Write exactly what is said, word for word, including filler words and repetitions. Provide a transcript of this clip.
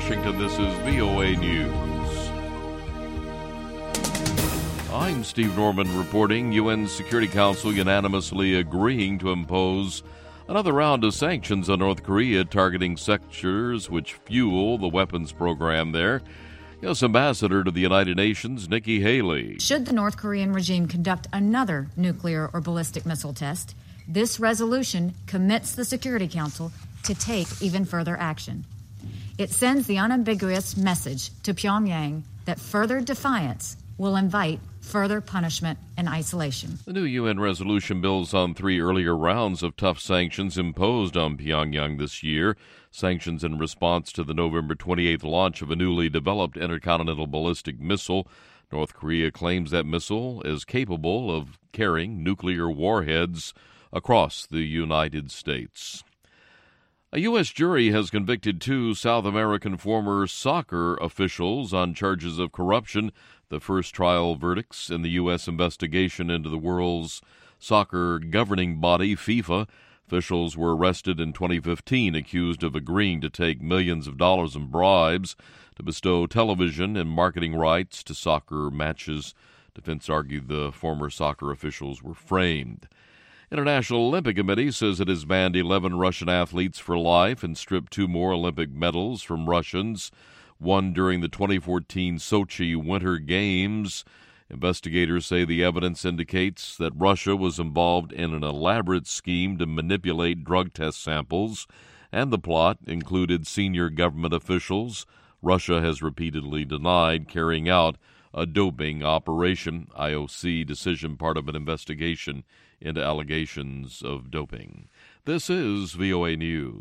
Washington, this is V O A News. I'm Steve Norman reporting. U N Security Council unanimously agreeing to impose another round of sanctions on North Korea targeting sectors which fuel the weapons program there. U S Ambassador to the United Nations, Nikki Haley. Should the North Korean regime conduct another nuclear or ballistic missile test, this resolution commits the Security Council to take even further action. It sends the unambiguous message to Pyongyang that further defiance will invite further punishment and isolation. The new U N resolution builds on three earlier rounds of tough sanctions imposed on Pyongyang this year. Sanctions in response to the November twenty-eighth launch of a newly developed intercontinental ballistic missile. North Korea claims that missile is capable of carrying nuclear warheads across the United States. A U S jury has convicted two South American former soccer officials on charges of corruption, the first trial verdicts in the U S investigation into the world's soccer governing body, FIFA. Officials were arrested in twenty fifteen, accused of agreeing to take millions of dollars in bribes to bestow television and marketing rights to soccer matches. Defense argued the former soccer officials were framed. International Olympic Committee says it has banned eleven Russian athletes for life and stripped two more Olympic medals from Russians, one during the twenty fourteen Sochi Winter Games. Investigators say the evidence indicates that Russia was involved in an elaborate scheme to manipulate drug test samples, and the plot included senior government officials. Russia has repeatedly denied carrying out a doping operation. I O C decision part of an investigation into allegations of doping. This is V O A News.